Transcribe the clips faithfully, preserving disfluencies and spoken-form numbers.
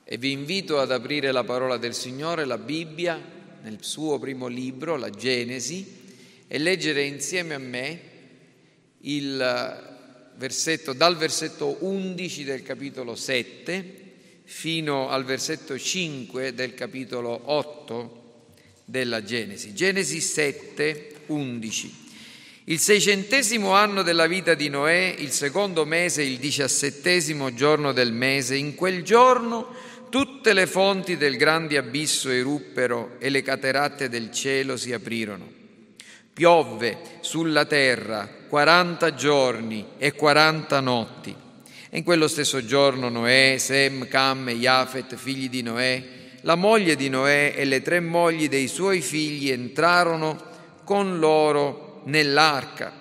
E vi invito ad aprire la parola del Signore, la Bibbia, nel suo primo libro, la Genesi, e leggere insieme a me il versetto, dal versetto undici del capitolo sette fino al versetto cinque del capitolo otto della Genesi. Genesi sette, undici. Il seicentesimo anno della vita di Noè, il secondo mese, il diciassettesimo giorno del mese, in quel giorno tutte le fonti del grande abisso eruppero e le cateratte del cielo si aprirono. Piovve sulla terra quaranta giorni e quaranta notti. E in quello stesso giorno Noè, Sem, Cam e Jafet, figli di Noè, la moglie di Noè e le tre mogli dei suoi figli entrarono con loro nell'arca.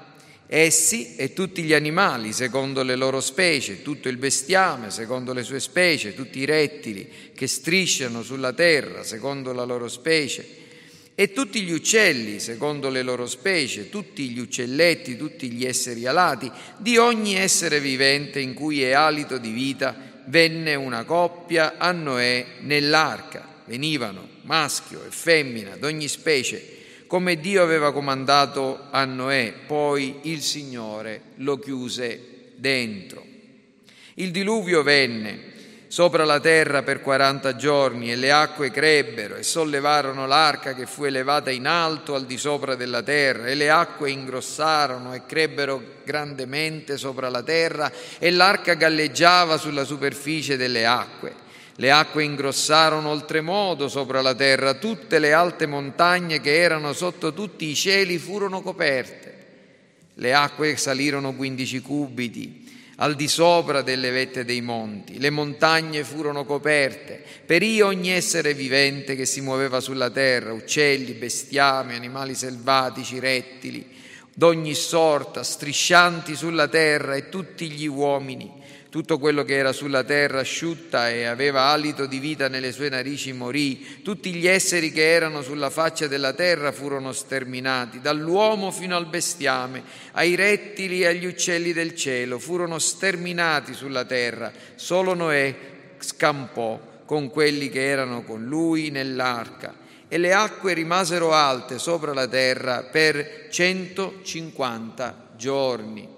Essi e tutti gli animali secondo le loro specie, tutto il bestiame secondo le sue specie, tutti i rettili che strisciano sulla terra secondo la loro specie, e tutti gli uccelli secondo le loro specie, tutti gli uccelletti, tutti gli esseri alati, di ogni essere vivente in cui è alito di vita, venne una coppia a Noè nell'arca. Venivano maschio e femmina d'ogni specie, come Dio aveva comandato a Noè, poi il Signore lo chiuse dentro. Il diluvio venne sopra la terra per quaranta giorni e le acque crebbero e sollevarono l'arca che fu elevata in alto al di sopra della terra, e le acque ingrossarono e crebbero grandemente sopra la terra e l'arca galleggiava sulla superficie delle acque. Le acque ingrossarono oltremodo sopra la terra, tutte le alte montagne che erano sotto tutti i cieli furono coperte. Le acque salirono quindici cubiti al di sopra delle vette dei monti, le montagne furono coperte, perì ogni essere vivente che si muoveva sulla terra, uccelli, bestiame, animali selvatici, rettili, d'ogni sorta, striscianti sulla terra, e tutti gli uomini. Tutto quello che era sulla terra asciutta e aveva alito di vita nelle sue narici morì. Tutti gli esseri che erano sulla faccia della terra furono sterminati, dall'uomo fino al bestiame, ai rettili e agli uccelli del cielo, furono sterminati sulla terra. Solo Noè scampò con quelli che erano con lui nell'arca, e le acque rimasero alte sopra la terra per centocinquanta giorni.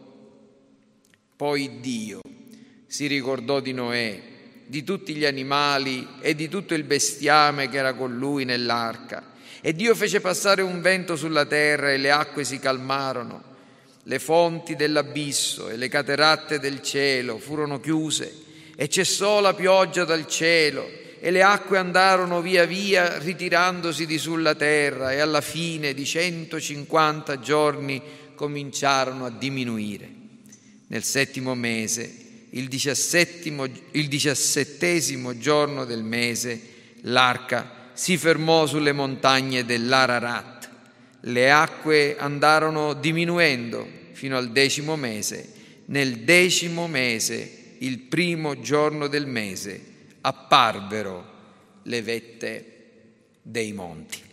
Poi Dio si ricordò di Noè, di tutti gli animali e di tutto il bestiame che era con lui nell'arca. E Dio fece passare un vento sulla terra e le acque si calmarono. Le fonti dell'abisso e le cateratte del cielo furono chiuse e cessò la pioggia dal cielo, e le acque andarono via via ritirandosi di sulla terra, e alla fine di centocinquanta giorni cominciarono a diminuire. Nel settimo mese, Il, il diciassettesimo giorno del mese, l'arca si fermò sulle montagne dell'Ararat. Le acque andarono diminuendo fino al decimo mese. Nel decimo mese, il primo giorno del mese, apparvero le vette dei monti.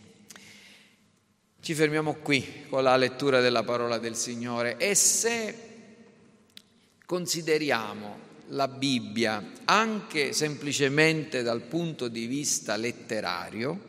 Ci fermiamo qui con la lettura della parola del Signore, e se consideriamo la Bibbia anche semplicemente dal punto di vista letterario,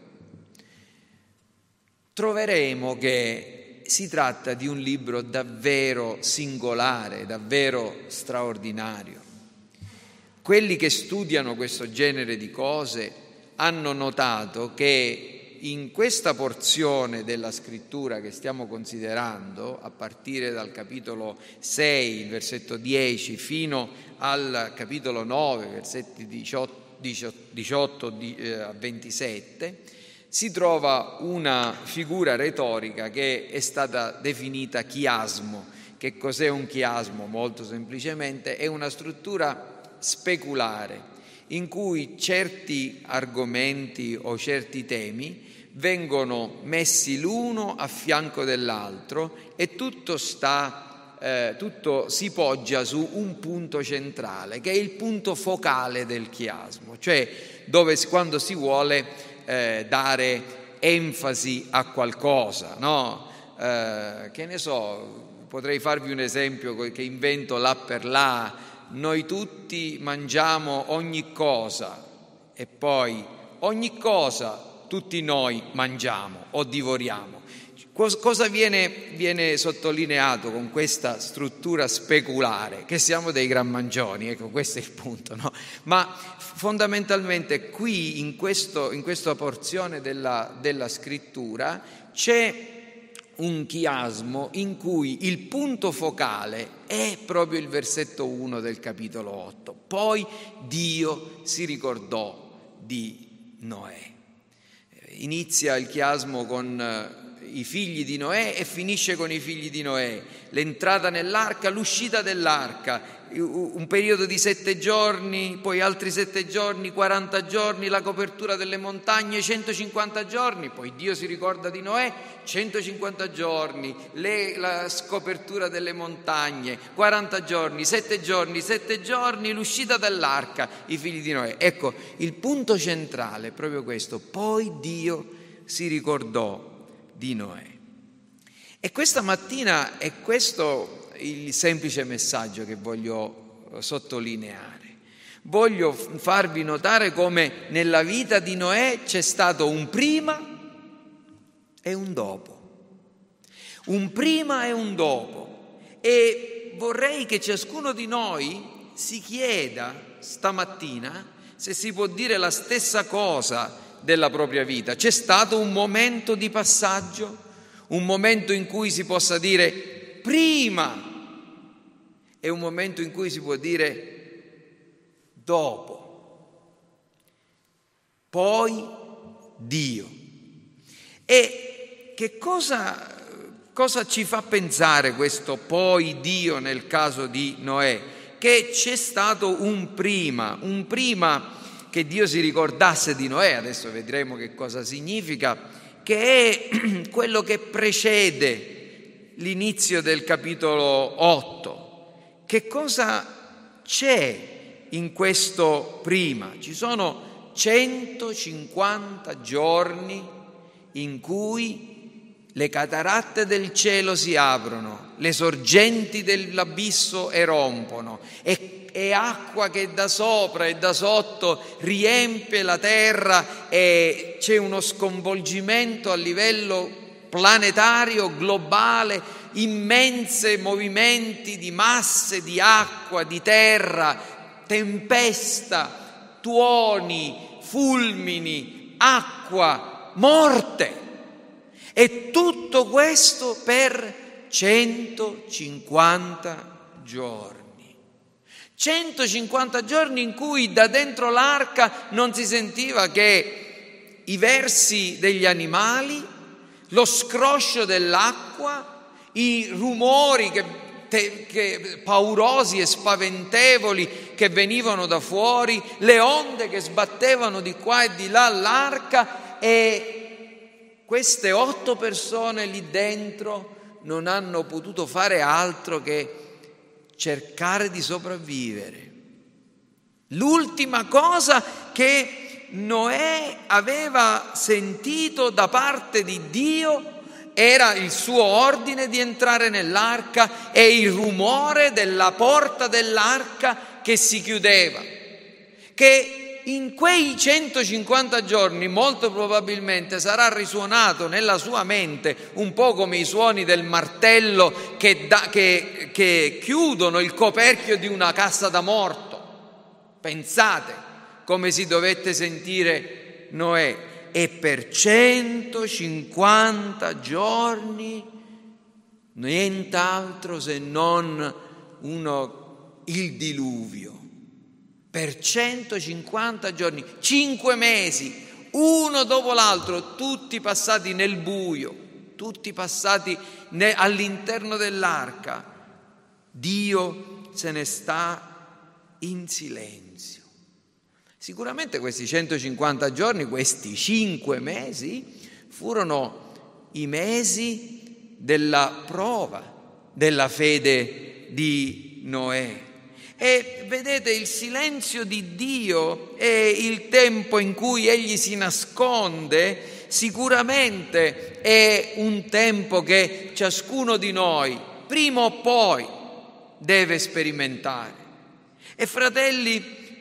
troveremo che si tratta di un libro davvero singolare, davvero straordinario. Quelli che studiano questo genere di cose hanno notato che in questa porzione della scrittura che stiamo considerando, a partire dal capitolo sei, il versetto dieci, fino al capitolo nove, versetti diciotto a ventisette, si trova una figura retorica che è stata definita chiasmo. Che cos'è un chiasmo? Molto semplicemente è una struttura speculare in cui certi argomenti o certi temi vengono messi l'uno a fianco dell'altro e tutto sta, eh, tutto si poggia su un punto centrale, che è il punto focale del chiasmo, cioè dove quando si vuole eh, dare enfasi a qualcosa, no? Eh, che ne so, potrei farvi un esempio che invento là per là: noi tutti mangiamo ogni cosa. e poi ogni cosa tutti noi mangiamo o divoriamo. Cosa viene, viene sottolineato con questa struttura speculare? Che siamo dei gran mangioni, ecco, questo è il punto, no? Ma fondamentalmente qui in, questo, in questa porzione della, della scrittura c'è un chiasmo in cui il punto focale è proprio il versetto uno del capitolo otto. Poi Dio si ricordò di Noè. Inizia il chiasmo con i figli di Noè e finisce con i figli di Noè, l'entrata nell'arca, l'uscita dell'arca, un periodo di sette giorni, poi altri sette giorni, quaranta giorni, la copertura delle montagne, centocinquanta giorni, poi Dio si ricorda di Noè, centocinquanta giorni, le, la scopertura delle montagne, quaranta giorni, sette giorni, sette giorni, l'uscita dall'arca, i figli di Noè. Ecco, il punto centrale è proprio questo, poi Dio si ricordò di Noè. E questa mattina è questo il semplice messaggio che voglio sottolineare. Voglio farvi notare come nella vita di Noè c'è stato un prima e un dopo. Un prima e un dopo. E vorrei che ciascuno di noi si chieda stamattina se si può dire la stessa cosa della propria vita. C'è stato un momento di passaggio, un momento in cui si possa dire prima e un momento in cui si può dire dopo, poi Dio. E che cosa, cosa ci fa pensare questo poi Dio nel caso di Noè? Che c'è stato un prima, un prima che Dio si ricordasse di Noè, adesso vedremo che cosa significa, che è quello che precede l'inizio del capitolo otto. Che cosa c'è in questo prima? Ci sono centocinquanta giorni in cui le cataratte del cielo si aprono, le sorgenti dell'abisso erompono e e acqua che da sopra e da sotto riempie la terra e c'è uno sconvolgimento a livello planetario, globale, immensi movimenti di masse, di acqua, di terra, tempesta, tuoni, fulmini, acqua, morte. E tutto questo per centocinquanta giorni. centocinquanta giorni in cui da dentro l'arca non si sentiva che i versi degli animali, lo scroscio dell'acqua, i rumori che, te, che, paurosi e spaventevoli che venivano da fuori, le onde che sbattevano di qua e di là l'arca, e queste otto persone lì dentro non hanno potuto fare altro che cercare di sopravvivere. L'ultima cosa che Noè aveva sentito da parte di Dio era il suo ordine di entrare nell'arca e il rumore della porta dell'arca che si chiudeva, che in quei centocinquanta giorni molto probabilmente sarà risuonato nella sua mente un po' come i suoni del martello che, da, che, che chiudono il coperchio di una cassa da morto. Pensate come si dovette sentire Noè. E per centocinquanta giorni nient'altro se non uno, il diluvio. Per centocinquanta giorni, cinque mesi, uno dopo l'altro, tutti passati nel buio, tutti passati ne, all'interno dell'arca. Dio se ne sta in silenzio. Sicuramente questi centocinquanta giorni, questi cinque mesi, furono i mesi della prova della fede di Noè. E vedete, il silenzio di Dio e il tempo in cui Egli si nasconde sicuramente è un tempo che ciascuno di noi prima o poi deve sperimentare. E fratelli,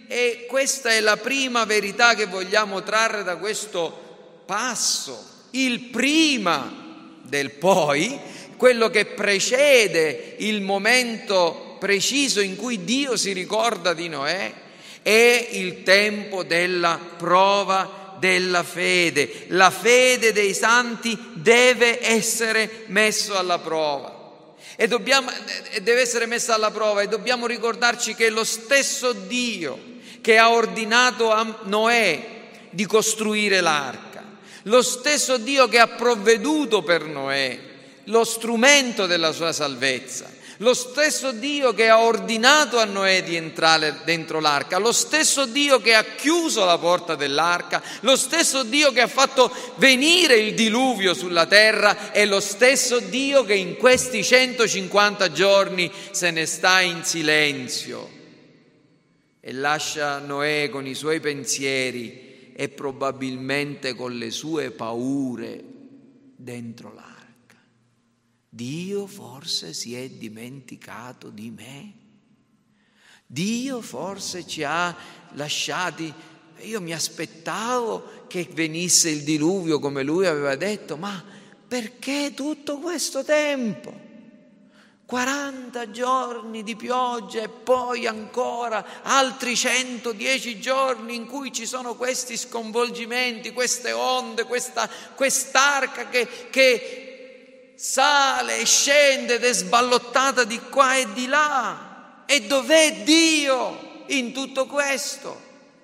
E questa è la prima verità che vogliamo trarre da questo passo, il prima del poi, quello che precede il momento preciso in cui Dio si ricorda di Noè, è il tempo della prova della fede. La fede dei santi deve essere messa alla prova e dobbiamo, deve essere messa alla prova e dobbiamo ricordarci che lo stesso Dio che ha ordinato a Noè di costruire l'arca, lo stesso Dio che ha provveduto per Noè lo strumento della sua salvezza, lo stesso Dio che ha ordinato a Noè di entrare dentro l'arca, lo stesso Dio che ha chiuso la porta dell'arca, lo stesso Dio che ha fatto venire il diluvio sulla terra, è lo stesso Dio che in questi centocinquanta giorni se ne sta in silenzio e lascia Noè con i suoi pensieri e probabilmente con le sue paure dentro l'arca. Dio forse si è dimenticato di me? Dio forse ci ha lasciati? Io mi aspettavo che venisse il diluvio come lui aveva detto, ma perché tutto questo tempo? quaranta giorni di pioggia e poi ancora altri centodieci giorni in cui ci sono questi sconvolgimenti, queste onde, questa, quest'arca che, che sale e scende ed è sballottata di qua e di là. E dov'è Dio in tutto questo?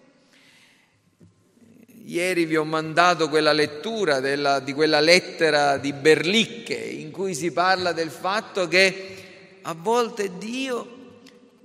Ieri vi ho mandato quella lettura della, di quella lettera di Berlicche in cui si parla del fatto che a volte Dio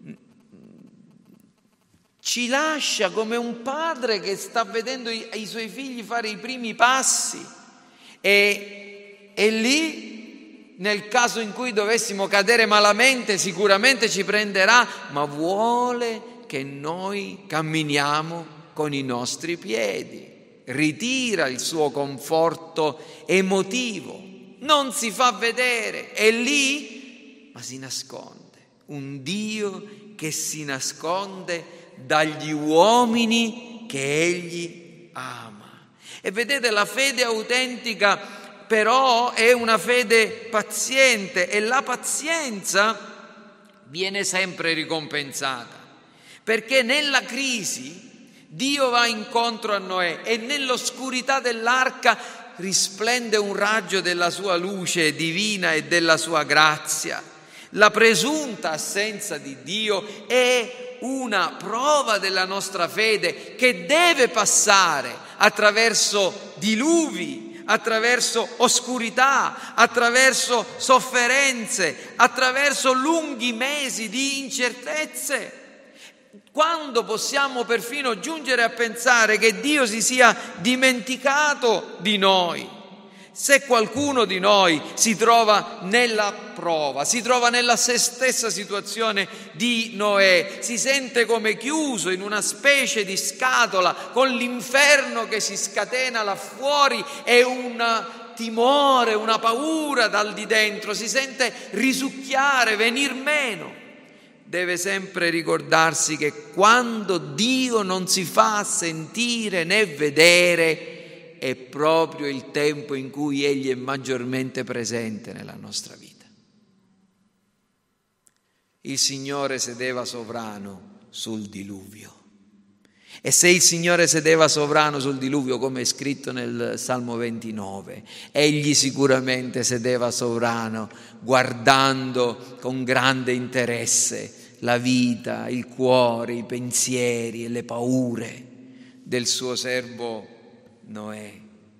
ci lascia come un padre che sta vedendo i, i suoi figli fare i primi passi e, e lì, nel caso in cui dovessimo cadere malamente, sicuramente ci prenderà, ma vuole che noi camminiamo con i nostri piedi. Ritira il suo conforto emotivo, non si fa vedere, è lì ma si nasconde. Un Dio che si nasconde dagli uomini che Egli ama. E vedete, la fede autentica però è una fede paziente e la pazienza viene sempre ricompensata, perché nella crisi Dio va incontro a Noè e nell'oscurità dell'arca risplende un raggio della sua luce divina e della sua grazia. La presunta assenza di Dio è una prova della nostra fede che deve passare attraverso diluvi, attraverso oscurità, attraverso sofferenze, attraverso lunghi mesi di incertezze. Quando possiamo perfino giungere a pensare che Dio si sia dimenticato di noi? Se qualcuno di noi si trova nella prova, si trova nella stessa situazione di Noè, si sente come chiuso in una specie di scatola con l'inferno che si scatena là fuori e un timore, una paura dal di dentro, si sente risucchiare, venir meno. Deve sempre ricordarsi che quando Dio non si fa sentire né vedere è proprio il tempo in cui Egli è maggiormente presente nella nostra vita. Il Signore sedeva sovrano sul diluvio. E se il Signore sedeva sovrano sul diluvio, come è scritto nel Salmo ventinove, Egli sicuramente sedeva sovrano guardando con grande interesse la vita, il cuore, i pensieri e le paure del suo servo Noè.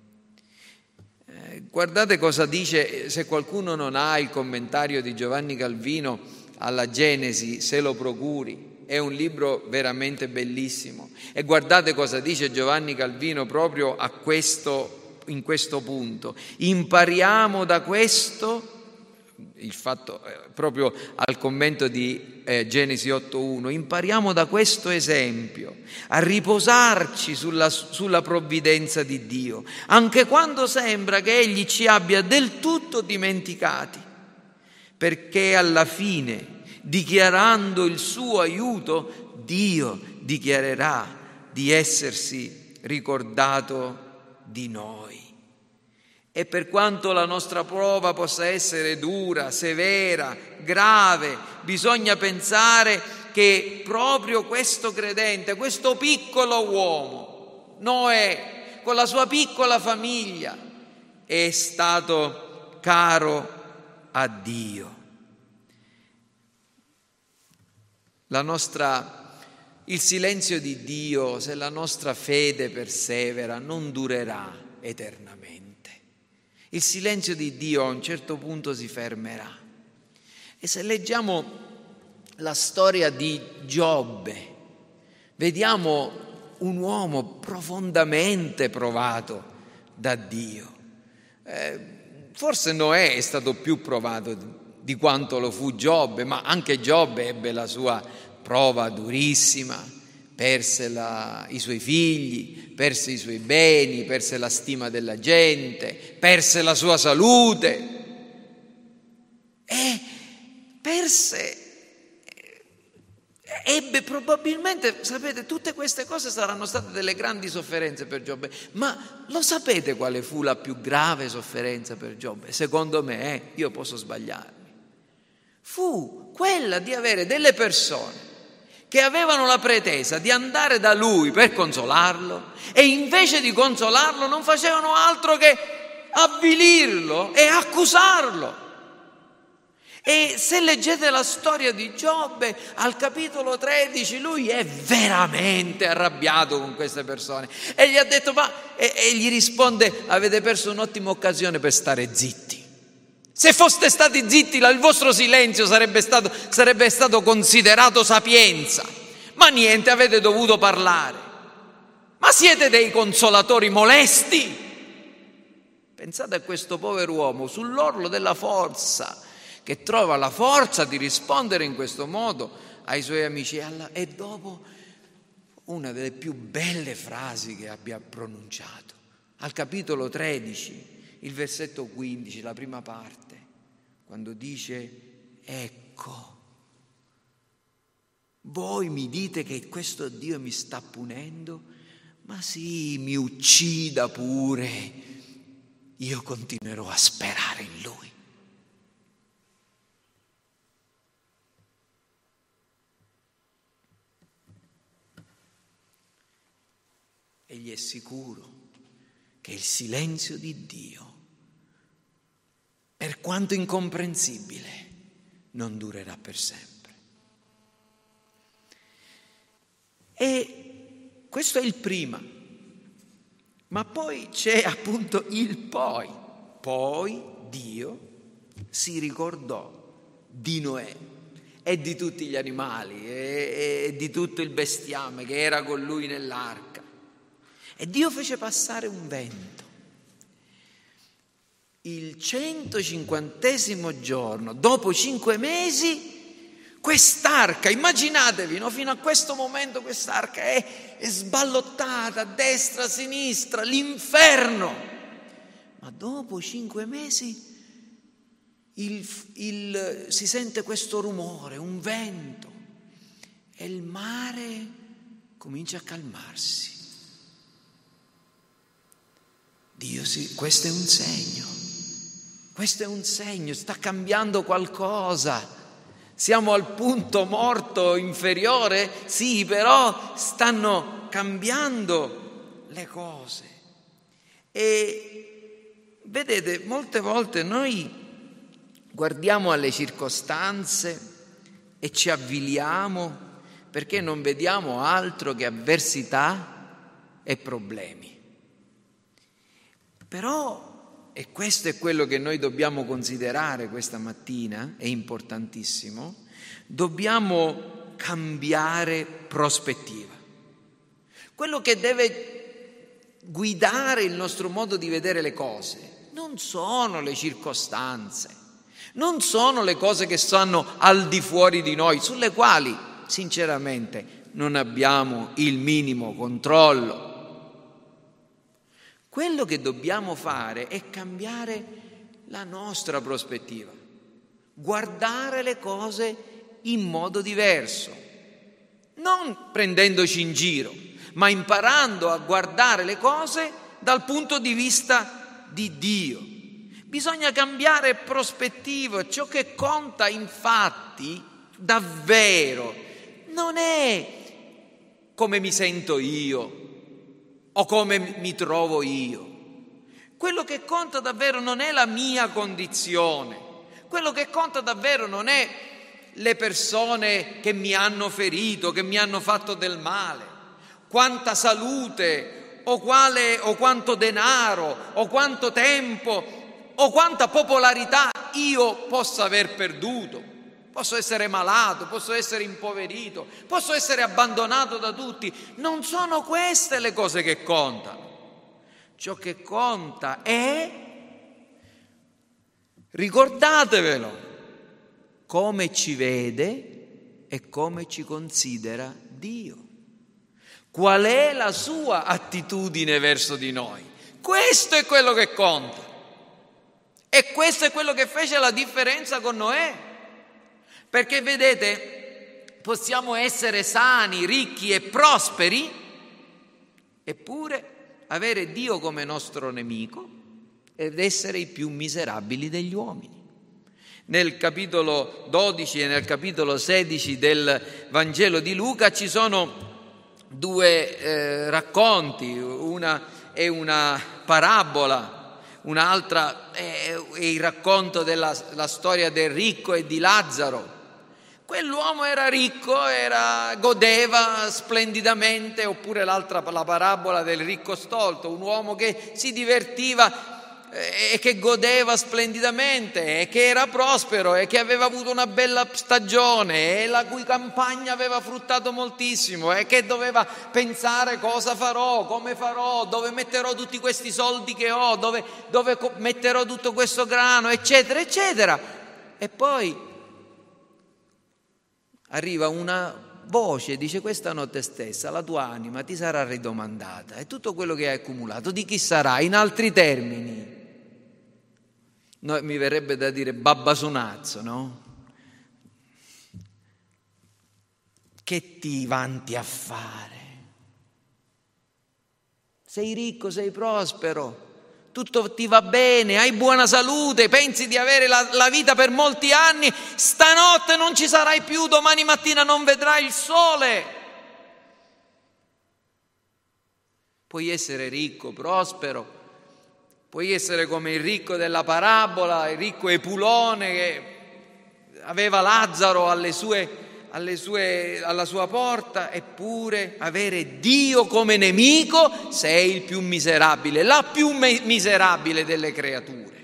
Eh, guardate cosa dice, se qualcuno non ha il commentario di Giovanni Calvino alla Genesi, se lo procuri, è un libro veramente bellissimo. E guardate cosa dice Giovanni Calvino proprio a questo, in questo punto. Impariamo da questo, il fatto eh, proprio al commento di eh, Genesi otto uno, impariamo da questo esempio a riposarci sulla, sulla provvidenza di Dio, anche quando sembra che Egli ci abbia del tutto dimenticati, perché alla fine, dichiarando il suo aiuto, Dio dichiarerà di essersi ricordato di noi. E per quanto la nostra prova possa essere dura, severa, grave, bisogna pensare che proprio questo credente, questo piccolo uomo, Noè, con la sua piccola famiglia, è stato caro a Dio. La nostra, il silenzio di Dio, se la nostra fede persevera, non durerà eternamente. Il silenzio di Dio a un certo punto si fermerà. E se leggiamo la storia di Giobbe, vediamo un uomo profondamente provato da Dio. Eh, forse Noè è stato più provato di quanto lo fu Giobbe, ma anche Giobbe ebbe la sua prova durissima. Perse la, i suoi figli, perse i suoi beni, perse la stima della gente, perse la sua salute e perse, ebbe probabilmente, sapete, tutte queste cose saranno state delle grandi sofferenze per Giobbe, ma lo sapete quale fu la più grave sofferenza per Giobbe? Secondo me, eh, io posso sbagliarmi, fu quella di avere delle persone che avevano la pretesa di andare da lui per consolarlo e invece di consolarlo non facevano altro che avvilirlo e accusarlo. E se leggete la storia di Giobbe, al capitolo tredici, lui è veramente arrabbiato con queste persone e gli ha detto, ma, e, e gli risponde, avete perso un'ottima occasione per stare zitti. Se foste stati zitti, il vostro silenzio sarebbe stato, sarebbe stato considerato sapienza. Ma niente, avete dovuto parlare. Ma siete dei consolatori molesti? Pensate a questo povero uomo sull'orlo della forza, che trova la forza di rispondere in questo modo ai suoi amici. E dopo una delle più belle frasi che abbia pronunciato, al capitolo tredici, il versetto quindici, la prima parte, quando dice, ecco, voi mi dite che questo Dio mi sta punendo, ma sì, mi uccida pure, io continuerò a sperare in Lui. Egli è sicuro che il silenzio di Dio, per quanto incomprensibile, non durerà per sempre. E questo è il prima, ma poi c'è appunto il poi. Poi Dio si ricordò di Noè e di tutti gli animali e, e di tutto il bestiame che era con lui nell'arca. E Dio fece passare un vento. Il centocinquantesimo giorno, dopo cinque mesi, quest'arca, immaginatevi, no? Fino a questo momento quest'arca è, è sballottata a destra, a sinistra, l'inferno. Ma dopo cinque mesi il, il, si sente questo rumore, un vento, e il mare comincia a calmarsi. Dio si, questo è un segno. Questo è un segno, sta cambiando qualcosa. Siamo al punto morto inferiore? Sì, però stanno cambiando le cose. E vedete, molte volte noi guardiamo alle circostanze e ci avviliamo perché non vediamo altro che avversità e problemi. Però, e questo è quello che noi dobbiamo considerare questa mattina, è importantissimo, dobbiamo cambiare prospettiva. Quello che deve guidare il nostro modo di vedere le cose non sono le circostanze, non sono le cose che stanno al di fuori di noi, sulle quali sinceramente non abbiamo il minimo controllo. Quello che dobbiamo fare è cambiare la nostra prospettiva, guardare le cose in modo diverso. non prendendoci in giro, ma imparando a guardare le cose dal punto di vista di Dio. Bisogna cambiare prospettiva. Ciò che conta infatti davvero non è come mi sento io o come mi trovo io. Quello che conta davvero non è la mia condizione. Quello che conta davvero non è le persone che mi hanno ferito, che mi hanno fatto del male, quanta salute o, quale, o quanto denaro o quanto tempo o quanta popolarità io possa aver perduto. Posso essere malato, posso essere impoverito, posso essere abbandonato da tutti. Non sono queste le cose che contano. Ciò che conta è, ricordatevelo, come ci vede e come ci considera Dio. Qual è la sua attitudine verso di noi? Questo è quello che conta. E questo è quello che fece la differenza con Noè. Perché vedete, possiamo essere sani, ricchi e prosperi, eppure avere Dio come nostro nemico ed essere i più miserabili degli uomini. Nel capitolo dodici e nel capitolo sedici del Vangelo di Luca ci sono due eh, racconti, una è una parabola, un'altra è, è il racconto della la storia del ricco e di Lazzaro. Quell'uomo era ricco, era, godeva splendidamente, oppure l'altra, la parabola del ricco stolto, un uomo che si divertiva e che godeva splendidamente e che era prospero e che aveva avuto una bella stagione e la cui campagna aveva fruttato moltissimo e che doveva pensare cosa farò, come farò, dove metterò tutti questi soldi che ho, dove, dove metterò tutto questo grano, eccetera, eccetera. E poi arriva una voce, dice: questa notte stessa la tua anima ti sarà ridomandata e tutto quello che hai accumulato di chi sarà? In altri termini, no, mi verrebbe da dire babbasonazzo, no? Che ti vanti a fare? Sei ricco, sei prospero, tutto ti va bene, hai buona salute, pensi di avere la, la vita per molti anni, stanotte non ci sarai più, domani mattina non vedrai il sole. Puoi essere ricco, prospero, puoi essere come il ricco della parabola, il ricco Epulone che aveva Lazzaro alle sue, alle sue, alla sua porta, eppure avere Dio come nemico sei il più miserabile, la più me- miserabile delle creature.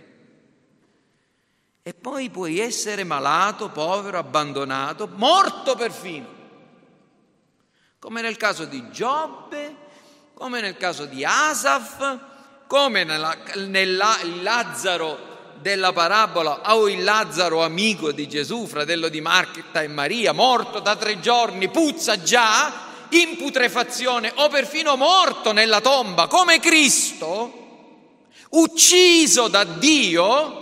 E poi puoi essere malato, povero, abbandonato, morto perfino, come nel caso di Giobbe, come nel caso di Asaf, come nella, nella, il Lazzaro della parabola o il Lazzaro amico di Gesù, fratello di Marta e Maria, morto da tre giorni, puzza già, in putrefazione o perfino morto nella tomba, come Cristo, ucciso da Dio,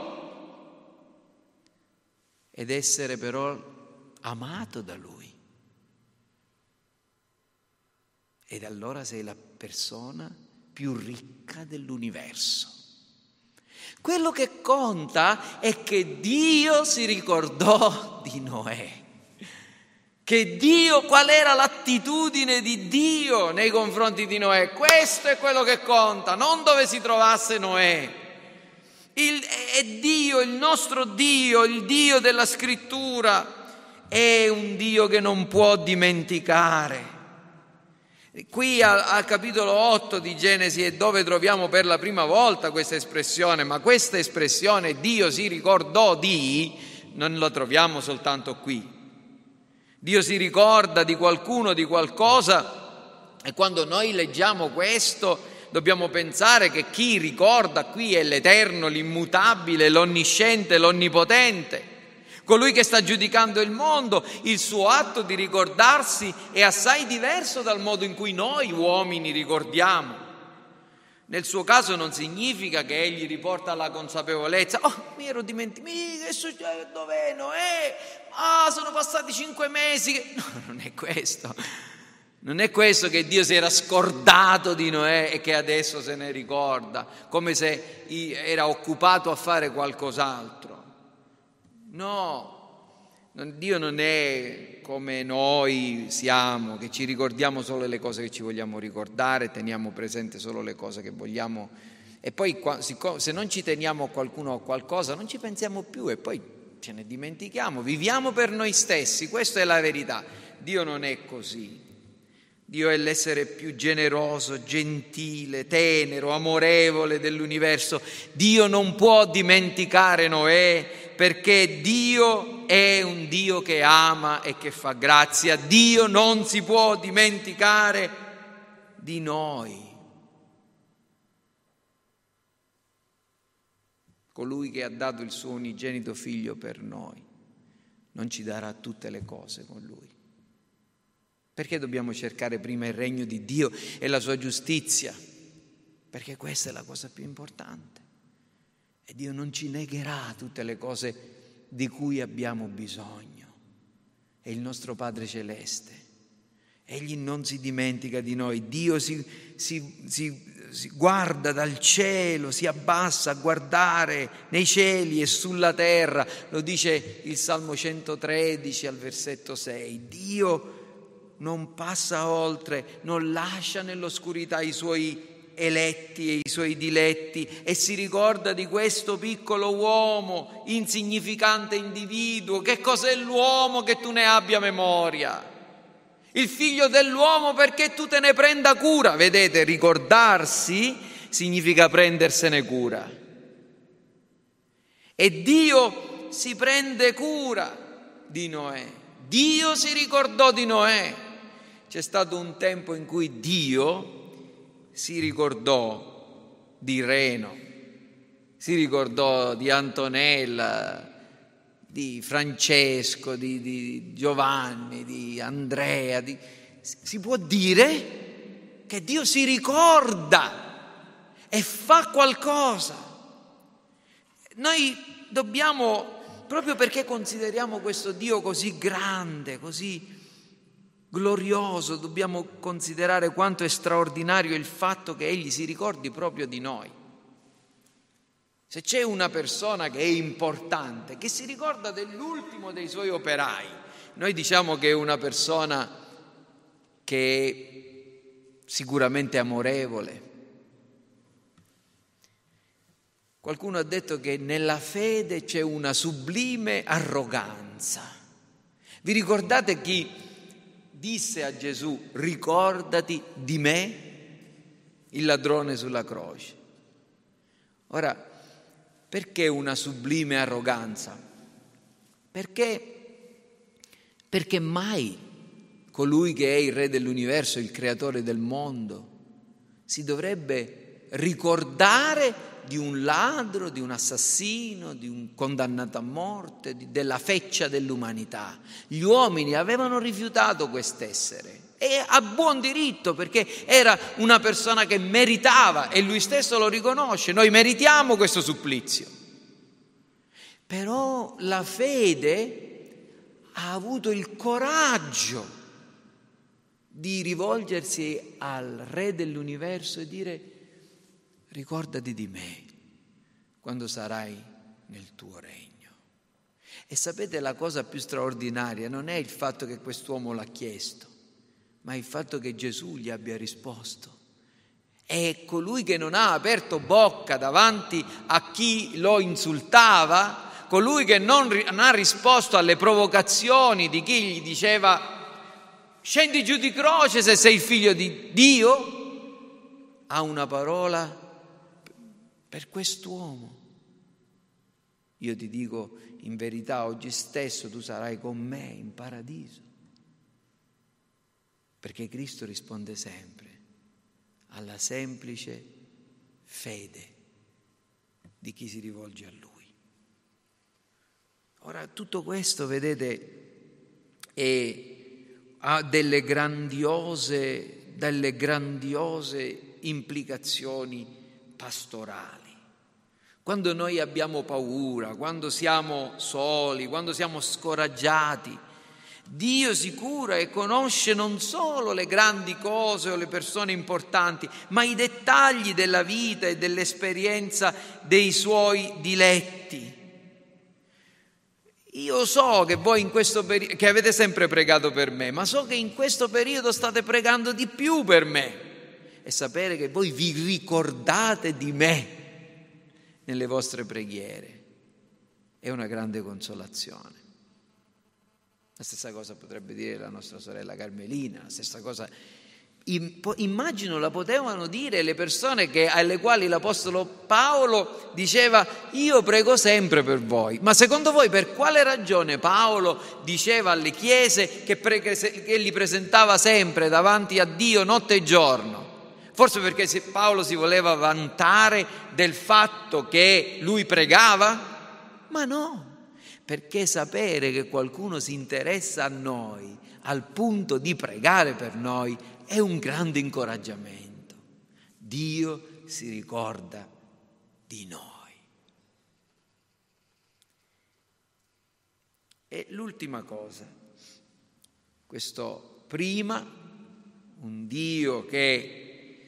ed essere però amato da Lui. Ed allora sei la persona più ricca dell'universo. Quello che conta è che Dio si ricordò di Noè, che Dio, qual era l'attitudine di Dio nei confronti di Noè. Questo è quello che conta, non dove si trovasse Noè. Il, è Dio, il nostro Dio, il Dio della Scrittura, è un Dio che non può dimenticare. Qui al, al capitolo otto di Genesi è dove troviamo per la prima volta questa espressione, ma questa espressione Dio si ricordò di, non la troviamo soltanto qui. Dio si ricorda di qualcuno, di qualcosa, e quando noi leggiamo questo dobbiamo pensare che chi ricorda qui è l'Eterno, l'immutabile, l'onnisciente, l'onnipotente. Colui che sta giudicando il mondo. Il suo atto di ricordarsi è assai diverso dal modo in cui noi uomini ricordiamo. Nel suo caso non significa che egli riporta alla consapevolezza: oh, mi ero dimenticato, che succede, dov'è Noè? Ah, sono passati cinque mesi. No, non è questo. Non è questo, che Dio si era scordato di Noè e che adesso se ne ricorda, come se era occupato a fare qualcos'altro. No. Dio non è come noi siamo, che ci ricordiamo solo le cose che ci vogliamo ricordare, teniamo presente solo le cose che vogliamo, e poi se non ci teniamo a qualcuno o a qualcosa non ci pensiamo più e poi ce ne dimentichiamo, viviamo per noi stessi. Questa è la verità. Dio non è così. Dio è l'essere più generoso, gentile, tenero, amorevole dell'universo. Dio non può dimenticare Noè, perché Dio è un Dio che ama e che fa grazia. Dio non si può dimenticare di noi. Colui che ha dato il suo unigenito figlio per noi non ci darà tutte le cose con lui. Perché dobbiamo cercare prima il regno di Dio e la sua giustizia? Perché questa è la cosa più importante. E Dio non ci negherà tutte le cose di cui abbiamo bisogno. È il nostro Padre Celeste. Egli non si dimentica di noi. Dio si, si, si, si guarda dal cielo, si abbassa a guardare nei cieli e sulla terra. Lo dice il Salmo centotredici al versetto sei. Dio non passa oltre, non lascia nell'oscurità i suoi eletti e i suoi diletti e si ricorda di questo piccolo uomo, insignificante individuo. Che cos'è l'uomo che tu ne abbia memoria? Il figlio dell'uomo perché tu te ne prenda cura. Vedete, ricordarsi significa prendersene cura. E Dio si prende cura di Noè. Dio si ricordò di Noè. C'è stato un tempo in cui Dio si ricordò di Reno, si ricordò di Antonella, di Francesco, di, di Giovanni, di Andrea. Di... Si può dire che Dio si ricorda e fa qualcosa. Noi dobbiamo, proprio perché consideriamo questo Dio così grande, così glorioso, dobbiamo considerare quanto è straordinario il fatto che Egli si ricordi proprio di noi. Se c'è una persona che è importante, che si ricorda dell'ultimo dei suoi operai, noi diciamo che è una persona che è sicuramente amorevole. Qualcuno ha detto che nella fede c'è una sublime arroganza. Vi ricordate chi disse a Gesù: ricordati di me, il ladrone sulla croce? Ora, perché una sublime arroganza? Perché, perché mai colui che è il Re dell'universo, il creatore del mondo, si dovrebbe ricordare di un ladro, di un assassino, di un condannato a morte, di, della feccia dell'umanità. Gli uomini avevano rifiutato quest'essere, e a buon diritto, perché era una persona che meritava, e lui stesso lo riconosce: noi meritiamo questo supplizio. Però la fede ha avuto il coraggio di rivolgersi al Re dell'universo e dire: ricordati di me quando sarai nel tuo regno. E sapete, la cosa più straordinaria non è il fatto che quest'uomo l'ha chiesto, ma il fatto che Gesù gli abbia risposto. È colui che non ha aperto bocca davanti a chi lo insultava, colui che non, non ha risposto alle provocazioni di chi gli diceva: scendi giù di croce se sei figlio di Dio, ha una parola per quest'uomo. Io ti dico, in verità, oggi stesso tu sarai con me in paradiso. Perché Cristo risponde sempre alla semplice fede di chi si rivolge a Lui. Ora, tutto questo, vedete, è, ha delle grandiose delle grandiose implicazioni pastorali. Quando noi abbiamo paura, quando siamo soli, quando siamo scoraggiati, Dio si cura e conosce non solo le grandi cose o le persone importanti, ma i dettagli della vita e dell'esperienza dei suoi diletti. Io so che voi in questo periodo, che avete sempre pregato per me, ma so che in questo periodo state pregando di più per me. E sapere che voi vi ricordate di me nelle vostre preghiere è una grande consolazione. La stessa cosa potrebbe dire la nostra sorella Carmelina, la stessa cosa immagino la potevano dire le persone che, alle quali l'Apostolo Paolo diceva: io prego sempre per voi. Ma secondo voi per quale ragione Paolo diceva alle chiese che, pre- che li presentava sempre davanti a Dio notte e giorno? Forse perché Paolo si voleva vantare del fatto che lui pregava? Ma no, perché sapere che qualcuno si interessa a noi al punto di pregare per noi è un grande incoraggiamento. Dio si ricorda di noi. E l'ultima cosa, questo prima, un Dio che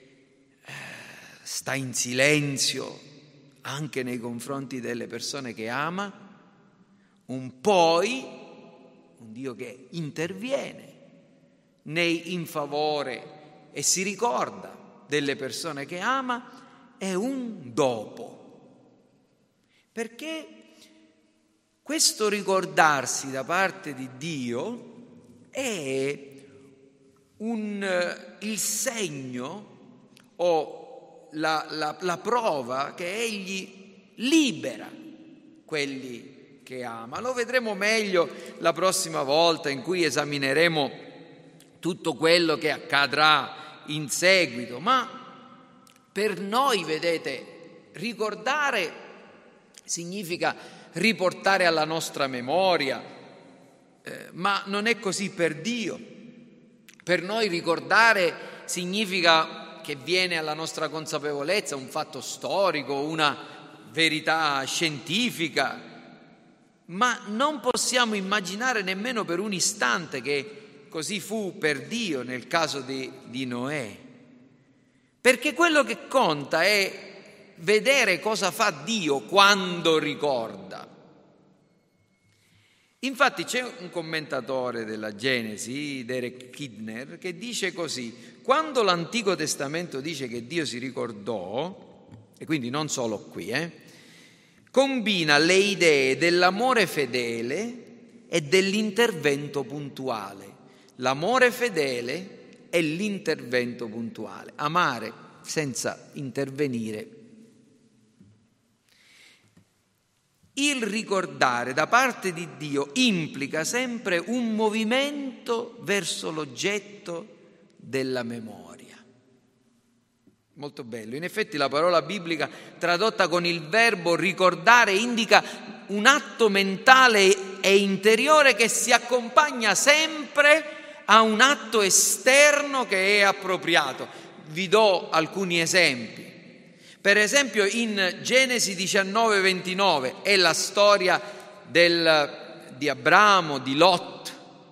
sta in silenzio anche nei confronti delle persone che ama, un poi, un Dio che interviene nei, in favore e si ricorda delle persone che ama, è un dopo. Perché questo ricordarsi da parte di Dio è un, il segno o la, la, la prova che Egli libera quelli che ama. Lo vedremo meglio la prossima volta in cui esamineremo tutto quello che accadrà in seguito, ma per noi, vedete, ricordare significa riportare alla nostra memoria, eh, ma non è così per Dio. Per noi ricordare significa che viene alla nostra consapevolezza un fatto storico, una verità scientifica, ma non possiamo immaginare nemmeno per un istante che così fu per Dio nel caso di, di Noè. Perché quello che conta è vedere cosa fa Dio quando ricorda. Infatti c'è un commentatore della Genesi, Derek Kidner, che dice così: quando l'Antico Testamento dice che Dio si ricordò, e quindi non solo qui, eh, combina le idee dell'amore fedele e dell'intervento puntuale. L'amore fedele e l'intervento puntuale. Amare senza intervenire. Il ricordare da parte di Dio implica sempre un movimento verso l'oggetto della memoria. Molto bello. In effetti la parola biblica tradotta con il verbo ricordare indica un atto mentale e interiore che si accompagna sempre a un atto esterno che è appropriato. Vi do alcuni esempi. Per esempio in Genesi diciannove ventinove è la storia del, di Abramo, di Lot,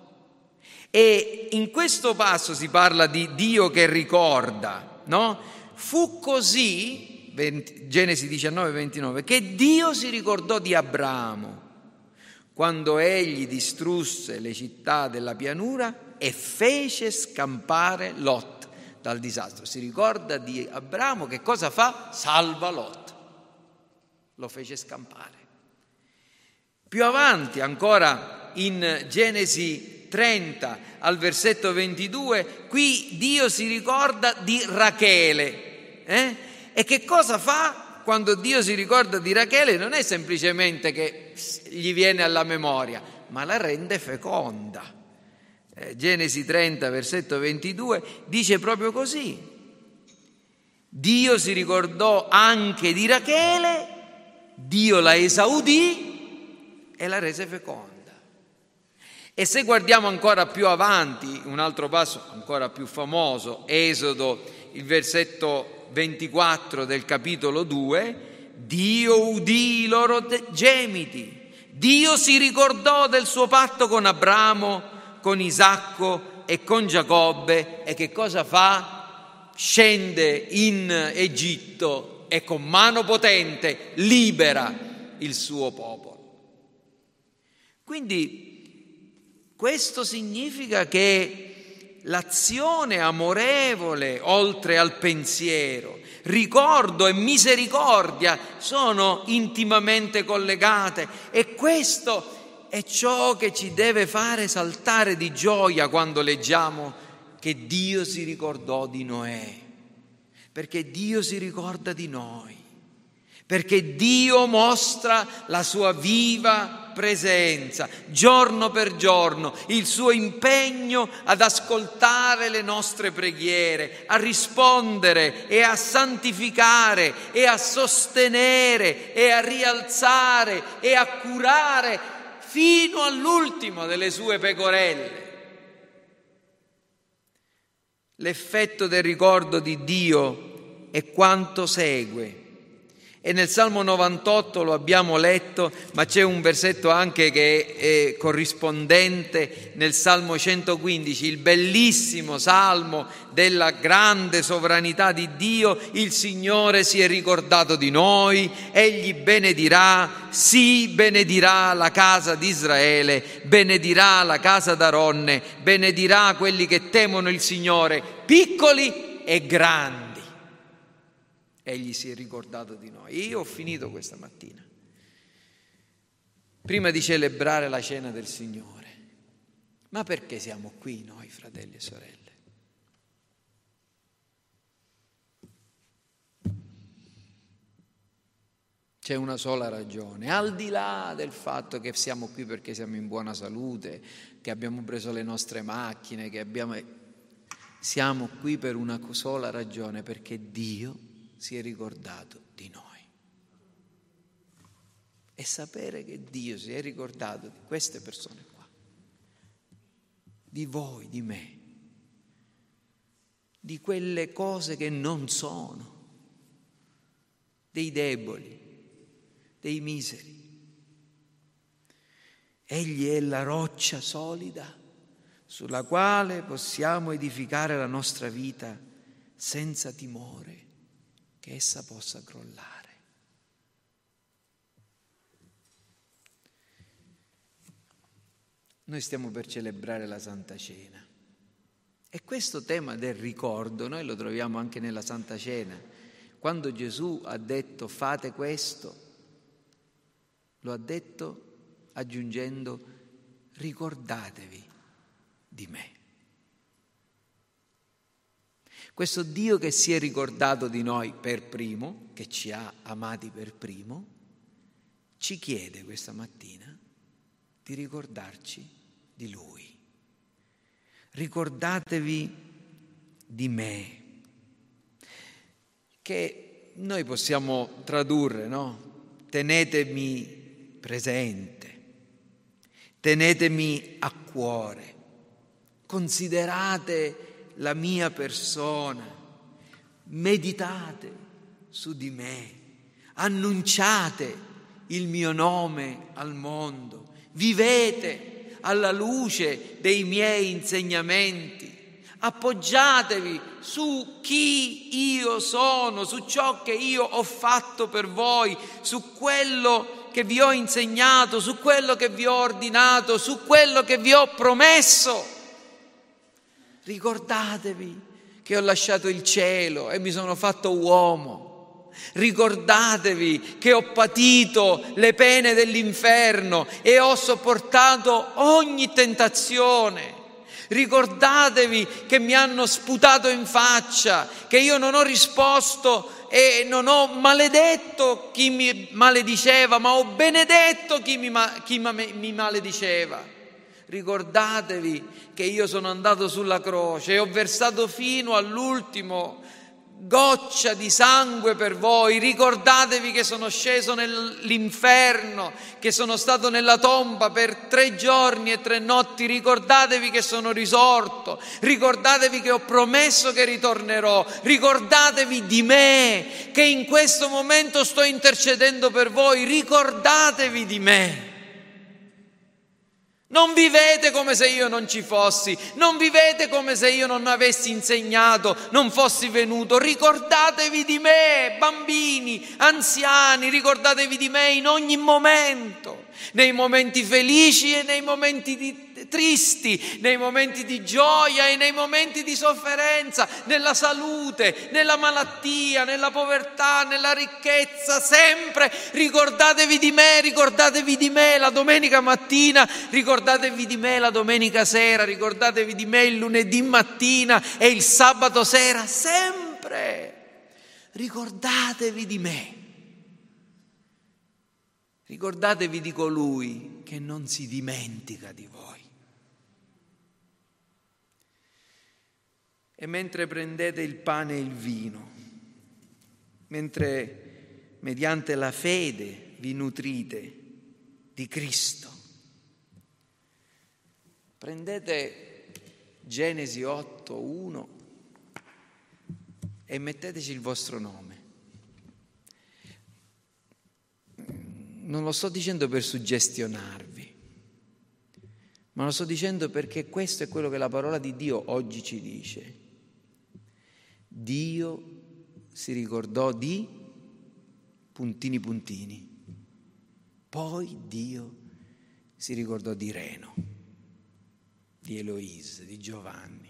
e in questo passo si parla di Dio che ricorda, no? Fu così, Genesi diciannove ventinove, che Dio si ricordò di Abramo quando egli distrusse le città della pianura e fece scampare Lot dal disastro. Si ricorda di Abramo, che cosa fa? Salva Lot, lo fece scampare. Più avanti ancora in Genesi trenta al versetto ventidue, qui Dio si ricorda di Rachele, eh? E che cosa fa quando Dio si ricorda di Rachele? Non è semplicemente che gli viene alla memoria, ma la rende feconda. Genesi trenta, versetto ventidue, dice proprio così: Dio si ricordò anche di Rachele, Dio la esaudì e la rese feconda. E se guardiamo ancora più avanti, un altro passo ancora più famoso, Esodo, il versetto ventiquattro del capitolo due, Dio udì i loro gemiti, Dio si ricordò del suo patto con Abramo, con Isacco e con Giacobbe, e che cosa fa? Scende in Egitto e con mano potente libera il suo popolo. Quindi questo significa che l'azione amorevole, oltre al pensiero, ricordo e misericordia sono intimamente collegate, e questo è ciò che ci deve fare saltare di gioia quando leggiamo che Dio si ricordò di Noè, perché Dio si ricorda di noi, perché Dio mostra la sua viva presenza, giorno per giorno, il suo impegno ad ascoltare le nostre preghiere, a rispondere e a santificare e a sostenere e a rialzare e a curare fino all'ultimo delle sue pecorelle. L'effetto del ricordo di Dio è quanto segue. E nel Salmo novantotto lo abbiamo letto, ma c'è un versetto anche che è corrispondente nel Salmo centoquindici, il bellissimo Salmo della grande sovranità di Dio. Il Signore si è ricordato di noi, Egli benedirà, sì, benedirà la casa di Israele, benedirà la casa d'Aronne, benedirà quelli che temono il Signore, piccoli e grandi. Egli si è ricordato di noi. Io ho finito questa mattina. Prima di celebrare la cena del Signore, ma perché siamo qui noi, fratelli e sorelle? C'è una sola ragione, al di là del fatto che siamo qui perché siamo in buona salute, che abbiamo preso le nostre macchine, che abbiamo... siamo qui per una sola ragione, perché Dio si è ricordato di noi. E sapere che Dio si è ricordato di queste persone qua, di voi, di me, di quelle cose che non sono, dei deboli, dei miseri. Egli è la roccia solida sulla quale possiamo edificare la nostra vita senza timore che essa possa crollare. Noi stiamo per celebrare la Santa Cena e questo tema del ricordo noi lo troviamo anche nella Santa Cena. Quando Gesù ha detto fate questo, lo ha detto aggiungendo ricordatevi di me. Questo Dio che si è ricordato di noi per primo, che ci ha amati per primo, ci chiede questa mattina di ricordarci di Lui. Ricordatevi di me, che noi possiamo tradurre, no? Tenetemi presente, tenetemi a cuore, considerate la mia persona, meditate su di me, annunciate il mio nome al mondo, vivete alla luce dei miei insegnamenti, appoggiatevi su chi io sono, su ciò che io ho fatto per voi, su quello che vi ho insegnato, su quello che vi ho ordinato, su quello che vi ho promesso. Ricordatevi che ho lasciato il cielo e mi sono fatto uomo. Ricordatevi che ho patito le pene dell'inferno e ho sopportato ogni tentazione. Ricordatevi che mi hanno sputato in faccia, che io non ho risposto e non ho maledetto chi mi malediceva, ma ho benedetto chi mi, chi mi malediceva. Ricordatevi che io sono andato sulla croce e ho versato fino all'ultimo goccia di sangue per voi. Ricordatevi che sono sceso nell'inferno, che sono stato nella tomba per tre giorni e tre notti. Ricordatevi che sono risorto. Ricordatevi che ho promesso che ritornerò. Ricordatevi di me, che in questo momento sto intercedendo per voi. Ricordatevi di me. Non vivete come se io non ci fossi, non vivete come se io non avessi insegnato, non fossi venuto. Ricordatevi di me, bambini, anziani, ricordatevi di me in ogni momento, nei momenti felici e nei momenti di, tristi, nei momenti di gioia e nei momenti di sofferenza, nella salute, nella malattia, nella povertà, nella ricchezza, sempre ricordatevi di me, ricordatevi di me la domenica mattina, ricordatevi di me la domenica sera, ricordatevi di me il lunedì mattina e il sabato sera, sempre ricordatevi di me. Ricordatevi di colui che non si dimentica di voi. E mentre prendete il pane e il vino, mentre mediante la fede vi nutrite di Cristo, prendete Genesi otto uno e metteteci il vostro nome. Non lo sto dicendo per suggestionarvi, ma lo sto dicendo perché questo è quello che la parola di Dio oggi ci dice. Dio si ricordò di puntini puntini, poi Dio si ricordò di Reno, di Eloise, di Giovanni,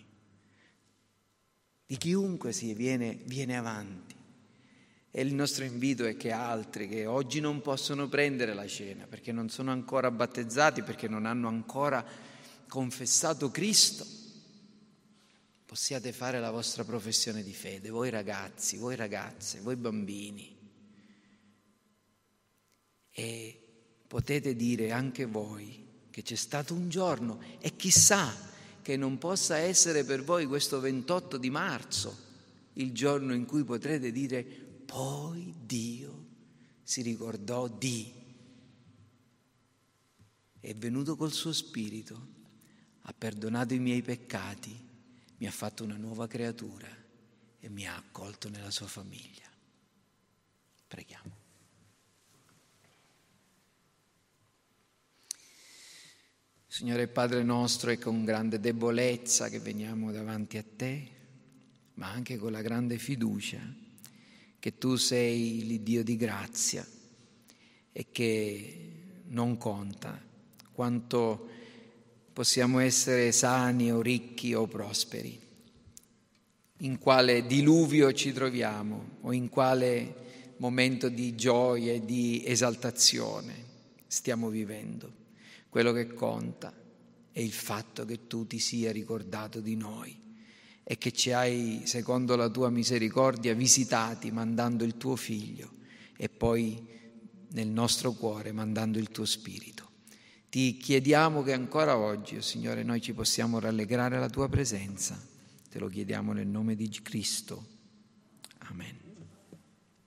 di chiunque si viene, viene avanti. E il nostro invito è che altri che oggi non possono prendere la cena perché non sono ancora battezzati, perché non hanno ancora confessato Cristo, possiate fare la vostra professione di fede, voi ragazzi, voi ragazze, voi bambini, e potete dire anche voi che c'è stato un giorno, e chissà che non possa essere per voi questo ventotto di marzo il giorno in cui potrete dire: poi Dio si ricordò di, è venuto col suo spirito, ha perdonato i miei peccati, mi ha fatto una nuova creatura e mi ha accolto nella sua famiglia. Preghiamo. Signore Padre nostro, è con grande debolezza che veniamo davanti a Te, ma anche con la grande fiducia che Tu sei l'Iddio di grazia e che non conta quanto possiamo essere sani o ricchi o prosperi, in quale diluvio ci troviamo o in quale momento di gioia e di esaltazione stiamo vivendo. Quello che conta è il fatto che Tu ti sia ricordato di noi e che ci hai, secondo la Tua misericordia, visitati mandando il Tuo Figlio e poi nel nostro cuore mandando il Tuo Spirito. Ti chiediamo che ancora oggi, oh Signore, noi ci possiamo rallegrare alla Tua presenza. Te lo chiediamo nel nome di Cristo. Amen.